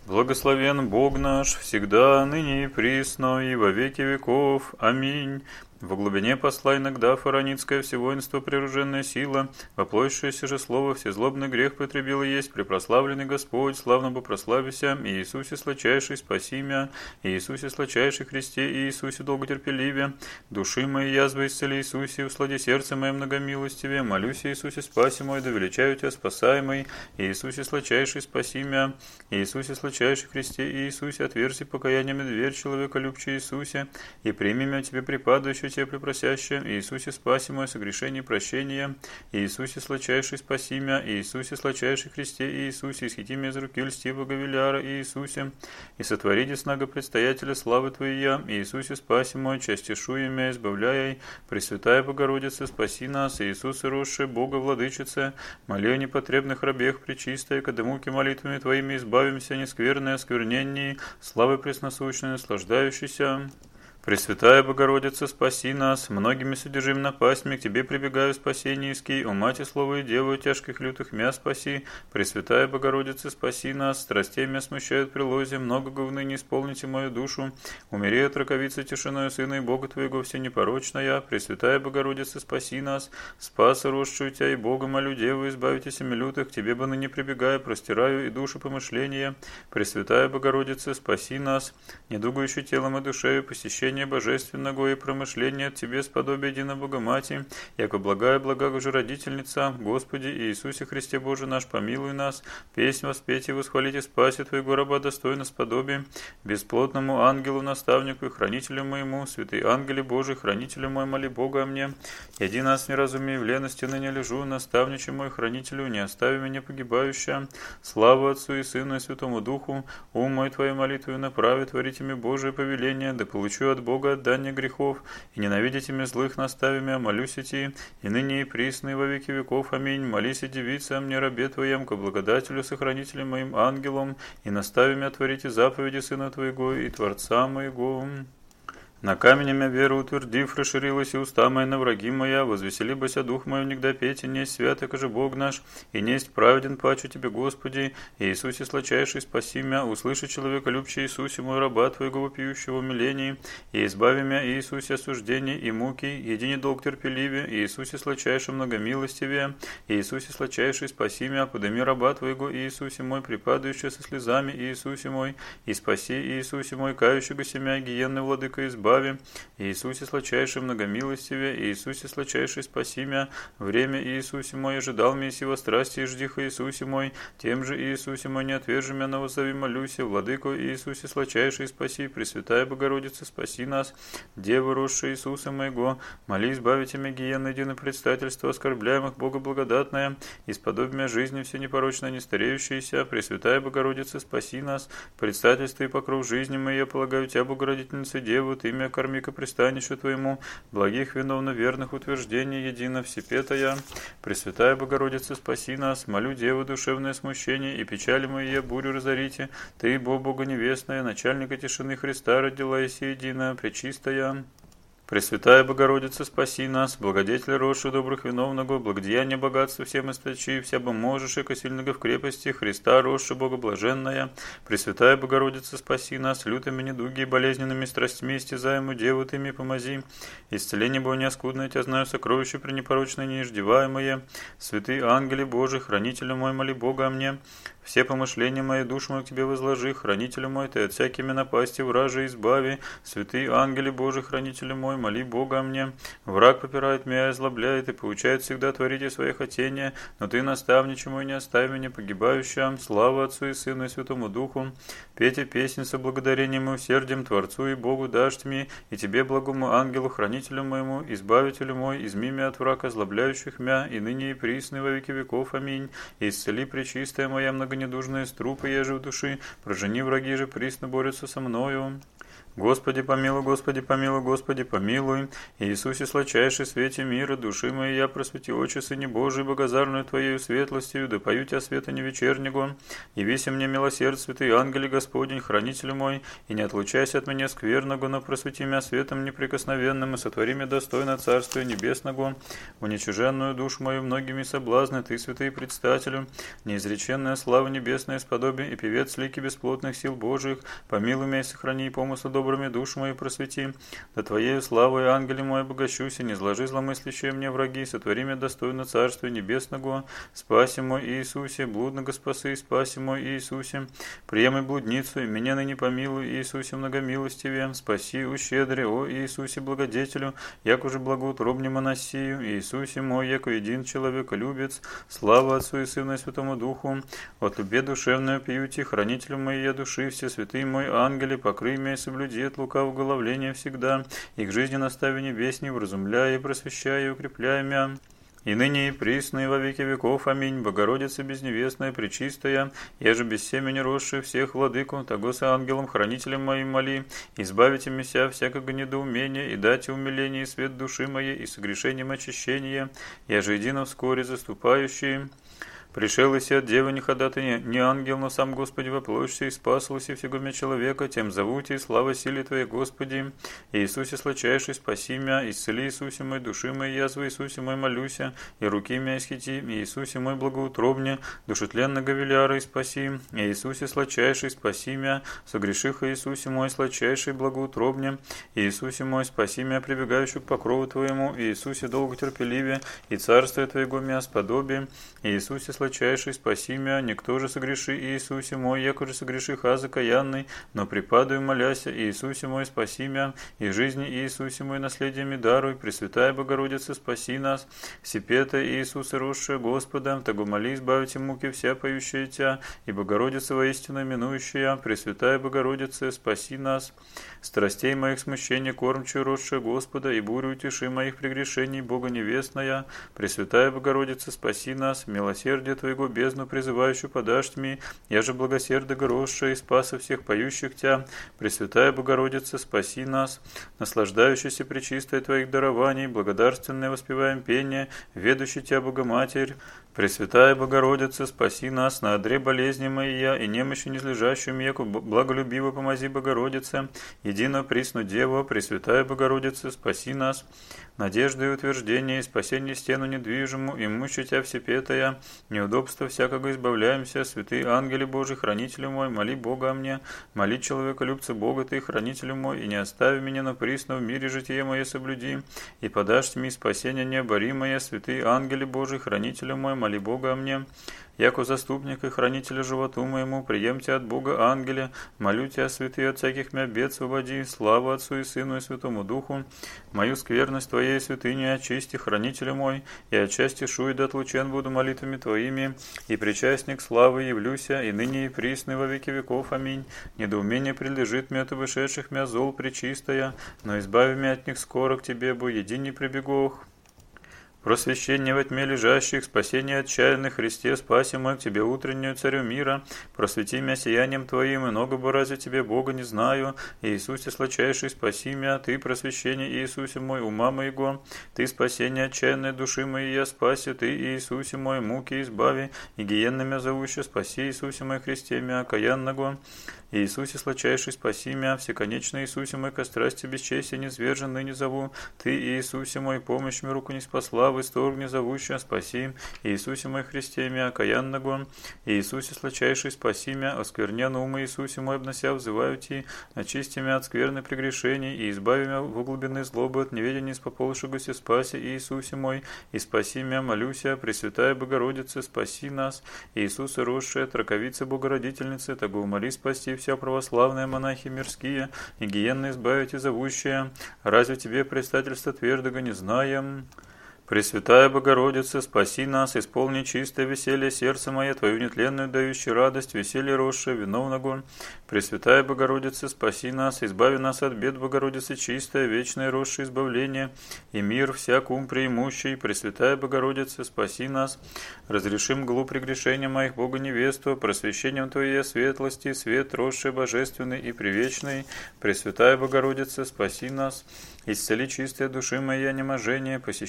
Благословен Бог наш, всегда, ныне и присно, и во веки веков. Аминь. Во глубине посла иногда фараницкое всевоинство прируженная сила, воплотившееся же слово всезлобный грех потребило есть, препрославленный Господь, славно бы прославися, и Иисусе сладчайший спаси мя, и Иисусе сладчайший Христе, и Иисусе долготерпеливе, души мои язвы исцели Иисусе, услади сердце мое многомилостиве, молюсь Иисусе спаси мой, да величаю тебя спасаемый, и Иисусе сладчайший спаси мя, и Иисусе сладчайший Христе, и Иисусе отверзи покаяниями дверь человека любче Иисусе, и прими мя тебе припадающий тебе препросяще, Иисусе спаси мое согрешение и прощение, Иисусе сладчайший спаси мя, Иисусе сладчайший Христе, Иисусе исхити меня из руки льстивого Говеляра, Иисусе, и сотвори деснаго предстоятеля славы Твоей, Иисусе спаси мой, частишуя мя, избавляй, Пресвятая Богородица, спаси нас, Иисусе росший, Бога владычице, моли о непотребных рабех пречистой, когда муки молитвами Твоими избавимся, нескверное осквернение, славы пресносущной, наслаждающейся. Пресвятая Богородица, спаси нас, многими содержим напастьми, к Тебе прибегаю спасение иски, о Мати Слово и Деву тяжких лютых мя спаси, Пресвятая Богородица, спаси нас, страстей мя смущают прилозе, много говны не исполните мою душу, умери от раковицы тишиною Сына и Бога Твоего все непорочная, Пресвятая Богородица, спаси нас, спаса росшую Тебя и Бога молю Деву, избавитесь от лютых, к Тебе бы ныне прибегаю, простираю и душу помышления, Пресвятая Богородица, спаси нас, недугающий телом и душею, посещение божественного и промышления от Тебе сподобие едино Богомати, яко благая же родительница, Господи Иисусе Христе Боже наш, помилуй нас, песнь воспеть и восхвалить и спаси Твоего раба достойно сподобие, бесплотному ангелу, наставнику и хранителю моему, святый ангеле Божий, хранителю мой, моли Бога о мне, яди нас неразумей, в лености ныне лежу, наставниче мой, хранителю, не остави меня погибающая, слава Отцу и Сыну и Святому Духу, ум мой Твоей молитвою направи, творите мне Божие повеление, да получу от Бога отдание грехов, и ненавидите мне злых наставими, молюсь идти, и ныне и присно, и во веки веков. Аминь. Молись и девица мне, рабе Твоем, ко благодателю, сохранителю моим ангелом, и настави меня творите заповеди Сына Твоего и Творца моего. На камень мя веру утвердив, расширилась и уста моя на враги моя, возвеселибося дух мой внегда петь, и несть святок же Бог наш, и несть праведен пачу Тебе, Господи, и Иисусе сладчайший спаси мя, услыши человека любче Иисусе, мой раба Твоего вопиющего умилений, и избави мя, Иисусе осуждений и муки, едине долг терпеливе, и Иисусе сладчайший многомилостивее, и Иисусе сладчайший спаси мя, подыми раба Твоего, Иисусе мой, припадающий со слезами, Иисусе мой, и спаси Иисусе мой, кающего семя, гиенный владыка избави, Иисусе сладчайший многомилостиве, Иисусе сладчайший спаси мя, время Иисусе мой, ожидал меня сего страсти и ждиха Иисусе мой, тем же Иисусе мой не отвержи мя, на воззови молюся, владыку Иисусе сладчайший спаси, Пресвятая Богородица, спаси нас, Дева росшая Иисуса моего, моли избавите меня гиенны едино предстательства оскорбляемых Бога благодатная, исподоби мя жизни все непорочно не стареющиеся, Пресвятая Богородица, спаси нас, предстательство и покров жизни моей, я полагаю Тебя, Богородительница Деву, Ты имя корми ко пристанищу Твоему, благих виновно верных утверждений едино всепетая. Пресвятая Богородица, спаси нас, молю Деву душевное смущение и печали мои бурю разорите, Ты, Бога невестная, начальника тишины Христа родила и едино, пречистая. Пресвятая Богородица, спаси нас, благодетель росший добрых виновного, благодеяние богатства всем источи, вся бы можешь, яко сильного в крепости, Христа росший Богоблаженная. Пресвятая Богородица, спаси нас, лютыми недуги и болезненными страстьми истязаему Деву Ты ми помози. Исцеление было неоскудное, Тебя знаю, сокровище пренепорочное неиждеваемое. Святые ангели Божий, хранителю мой, моли Бога о мне. Все помышления мои, душу мою к Тебе возложи, хранителю мой, Ты от всякими напасти вражи избави. Святые ангели Божий, хранителю мой, моли Бога о мне. Враг попирает меня и озлобляет, и поучает всегда творите свои хотения, но Ты, наставниче мой, не оставь меня погибающим. Слава Отцу и Сыну и Святому Духу. Пейте песни со благодарением и усердием Творцу и Богу дашь мне, и Тебе, благому ангелу, хранителю моему, избавителю мой, изми меня от врага, озлобляющих мя, и ныне и присно во веки веков. Аминь. И исцели пречистая моя многонедужная струпы, еже в души, прожени враги же присно борются со мною. Господи помилуй, Господи помилуй, Господи помилуй. Иисусе сладчайший свете мира, души моей, я просвети очи, Сыне Божий, богозарную Твоею светлостью, да пою Тебя света невечернего. Явися мне милосерд, святый ангеле Господень, хранителю мой, и не отлучайся от меня скверного, но просвети меня светом неприкосновенным, и сотвори меня достойно Царствия Небесного. Уничиженную душу мою многими соблазны, Ты, святый предстателю, неизреченная слава славы небесной сподоби, и певец лики бесплотных сил Божиих, помилуй меня и сохрани, и помыслы добрыми душу мою просвети. Да Твоею славой, ангеле мой, обогащуся, не зложи зломыслящие мне враги, сотвори меня достойно Царствия Небесного. Спаси мой Иисусе, блудного спаси, спаси мой Иисусе. Приемай блудницу, и меня ныне помилуй, Иисусе многомилостивее. Спаси, ущедри, о Иисусе благодетелю, як уже благоутробне моносию, Иисусе мой, яко един человеколюбец, слава Отцу и Сыну и Святому Духу, от любе душевную пьюти, хранителю моей души, все святые мои ангели, покрый меня и соблюди от лукавого головления всегда, и к жизни настави небесней, вразумляя и просвещая и укрепляя мя. И ныне и присно, и во веки веков. Аминь. Богородица безневестная, пречистая, я же без семени росший всех владыку, того с ангелом, хранителем моим моли, избавите меня всякого недоумения, и дайте умиление и свет души моей, и согрешением очищения, я же едино вскоре заступающий. Пришел и от девы не ходатай, не ангел, но сам Господи воплощся и спасался всего мя человека, тем зовуте и слава силе Твоей, Господи. Иисусе сладчайший, спаси мя, исцели Иисусе мой, души моей язвы, Иисусе мой молюся, и руки мя исхити, Иисусе мой благоутробне, душетленного веляра и спаси, Иисусе сладчайший, спаси мя, согреших Иисусе мой, сладчайший, благоутробне, Иисусе мой, спаси мя, прибегающих к покрову Твоему, Иисусе долготерпеливее, и царствие Твоего мя сподоби, Иисусе сладчайший, спаси мя, никто же согреши, Иисусе мой, яко же согреши хаза каянный, но припадаю моляся, Иисусе мой, спаси мя, и жизни Иисусе мой, наследиями даруй, Пресвятая Богородица, спаси нас, Сепета Иисуса росшая Господа, того моли избавите муки вся поющая Тя, и Богородица воистину именующая, Пресвятая Богородица, спаси нас, страстей моих смущения кормчую росшая Господа, и бурю утеши моих прегрешений, Бога невестная, Пресвятая Богородица, спаси нас, милосердие Твоего бездну призывающую подашь тьми, я же благосердно росшая и спаса всех поющих Тя, Пресвятая Богородица, спаси нас, наслаждающийся пречистой Твоих дарований, благодарственное воспеваем пение, ведущий Тя Богоматерь, Пресвятая Богородица, спаси нас, на одре болезни моя и немощи незлежащую меку, благолюбиво помози Богородице, едино присну Деву, Пресвятая Богородица, спаси нас, надежды и утверждение, и спасение стену недвижиму, и мучи Тя всепетая, неудобства всякого избавляемся, святые ангели Божий, хранителю мой, моли Бога о мне, моли человеколюбца Бога Ты, хранителю мой, и не остави меня, но присно в мире житие мое соблюди, и подашь мне спасение необоримое, святые ангели Божий, хранителю мой, моли Бога о мне, яко заступник и хранителя животу моему, приемте от Бога ангеля, молю Тя, святые, от всяких мя бед свободи, слава Отцу и Сыну и Святому Духу, мою скверность Твоей святыни очисти, хранителю мой, и отчасти шуй да отлучен буду молитвами Твоими, и причастник славы явлюся, и ныне и присно во веки веков. Аминь. Недоумение прилежит мне от вышедших мя зол пречистая, но избави меня от них скоро к Тебе, бо един не прибегох. Просвещение во тьме лежащих, спасение отчаянных, Христе, спаси мой к Тебе утреннюю Царю мира, просвети меня сиянием Твоим, и много бы разве Тебе Бога не знаю, Иисусе сладчайший, спаси меня, Ты просвещение Иисусе мой, ума моего, Ты спасение отчаянной души моей, я спаси, Ты Иисусе мой, муки избави, и гиенна мя зовуща, спаси Иисусе мой, Христе мя, окаянного, Иисусе сладчайший, спаси мя, всеконечный Иисусе мой, ко страсти бесчестия низвержен ныне зову, Ты Иисусе мой, помощь мне руку не спасла, исторгни зовущая, спаси, Иисусе мой, Христе мя, окаянного, Иисусе сладчайший, спаси мя, осквернен ума Иисусе мой, обнося, взываю Ти, очисти мя от скверны прегрешений, и избави мя в глубины злобы от неведения испополшегося, спаси Иисусе мой, и спаси мя, молюся, Пресвятая Богородица, спаси нас, Иисусе росшая, траковица Богородительницы, того умоли спасти вся православные монахи мирские, и гиенно избавите зовущие, разве Тебе предстательство твердого не знаем? Пресвятая Богородица, спаси нас, исполни чистое веселье сердце мое, Твою нетленную дающую радость, веселье росшее, виновного. Пресвятая Богородица, спаси нас, избави нас от бед, Богородицы чистое, вечное росшее избавление, и мир всяк ум преимущий. Пресвятая Богородица, спаси нас, разрешим мглу прегрешения моих, Бога невесту, просвещением Твоей светлости, свет росший, божественный и привечный. Пресвятая Богородица, спаси нас, исцели чистые души мои, неможение, посещение Твоего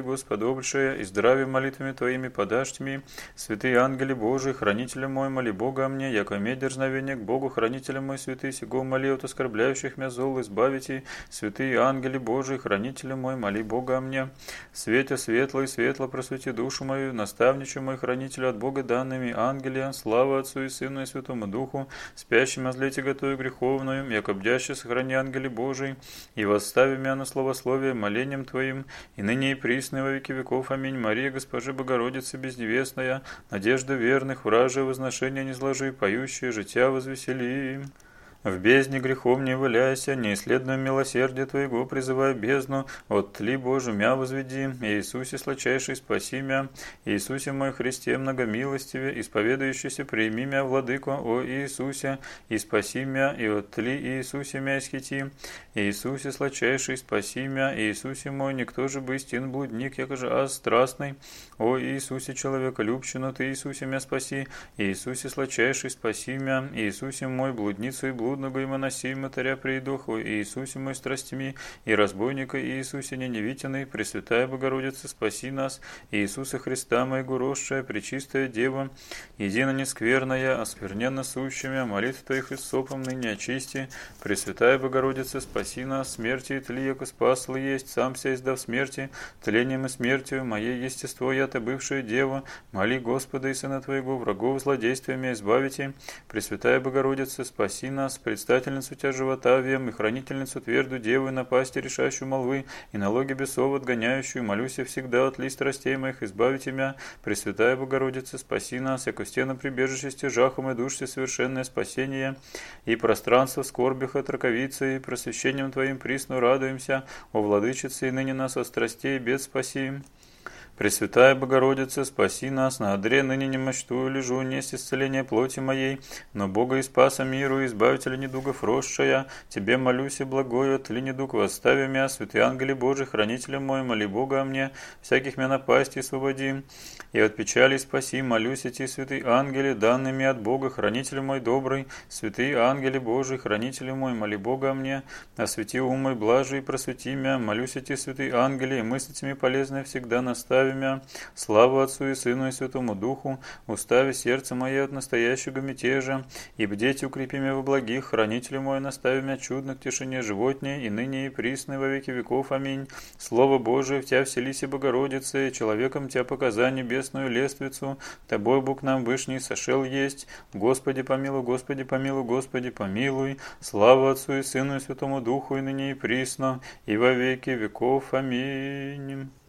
сподобшее, и здравие молитвами Твоими подашь мне. Святые ангели Божии, хранителя мой, моли Бога о мне, яко имей дерзновение к Богу, хранителя мой, святый, сего моли от оскорбляющих меня зол, избавите. Святые ангели Божии, хранителя мой, моли Бога о мне. Свете светло и светло просвети душу мою, наставничу мой, хранителю от Бога данными, ангелия, слава Отцу и Сыну и Святому Духу, спящим озлете готове греховную, яко бдяще сохрани ангели Божии, и восстави меня на словословие молением Твоим, и ныне и присно во веки веков. Аминь. Мария, Госпожи Богородица, безневестная, надежда верных, вражие возношения не зложи, поющие жития возвесели. В бездне грехом не валяйся, неисследуем милосердие Твоего, призывая бездну, от тли Божию мя возведи, Иисусе сладчайший спаси мя, Иисусе мой Христе многомилостиве, исповедующийся прими мя, Владыко, о Иисусе, и спаси мя, и от тли Иисусе мя исхити, Иисусе сладчайший спаси мя, Иисусе мой, никто же бы истин блудник, якоже аз страстный, о Иисусе человеколюбщину, Ты Иисусе мя спаси, Иисусе сладчайший спаси мя, Иисусе мой блудницу и блудного и моноси мотаря приидоху, Иисусе мой страстями, и разбойника Иисусе неневитиной, Пресвятая Богородица, спаси нас, Иисуса Христа моего росшая, Пречистая Дева, едино нескверная, оскверненно сущими, молитв Твоих иссопом ныне очисти, Пресвятая Богородица, спаси нас, смерти и тли, яко спасла есть, сам ся издав смерти, тлением и смертью, мое естество, я-то бывшая Дева, моли Господа и Сына Твоего, врагов злодействиями избавите, Пресвятая Богородица, спаси нас, предстательницу Тя живота вем, и хранительницу тверду Девы, напасти решающую молвы, и налоги бесов отгоняющую, молюся всегда от ли страстей моих, избавите мя, Пресвятая Богородица, спаси нас, яко стена прибежище стяжахом и душься совершенное спасение, и пространство в скорбях от раковицы, и просвещением Твоим присно радуемся, о Владычице, и ныне нас от страстей и бед спаси. Пресвятая Богородица, спаси нас, на одре ныне немощтую лежу, несть исцеление плоти моей, но Бога и спаса миру, избавителя недугов росшая, Тебе молюсь и благою, от ли недуг восстави мя, святые ангели Божии, хранителя мой, моли Бога о мне, всяких мя напасти освободи, и от печали спаси, молюсь эти святые ангели, данными от Бога, хранитель мой добрый, святые ангели Божии, хранители мой, моли Бога о мне, освети ум мой блажи и просвети мя, молюсь эти святые ангели, и мыслями полезные всегда настави мя, славу Отцу и Сыну и Святому Духу, устави сердце мое от настоящего мятежа, и бдеть укрепи мя во благих, хранителю мой, настави мя чудно к тишине животней, и ныне и присно во веки веков. Аминь. Слово Божие в Тя вселися, Богородице, человеком Тя показа небесную лествицу, Тобой Бог нам вышний сошел есть, Господи помилуй, Господи помилуй, Господи помилуй, слава Отцу и Сыну и Святому Духу, и ныне и присно, и во веки веков. Аминь.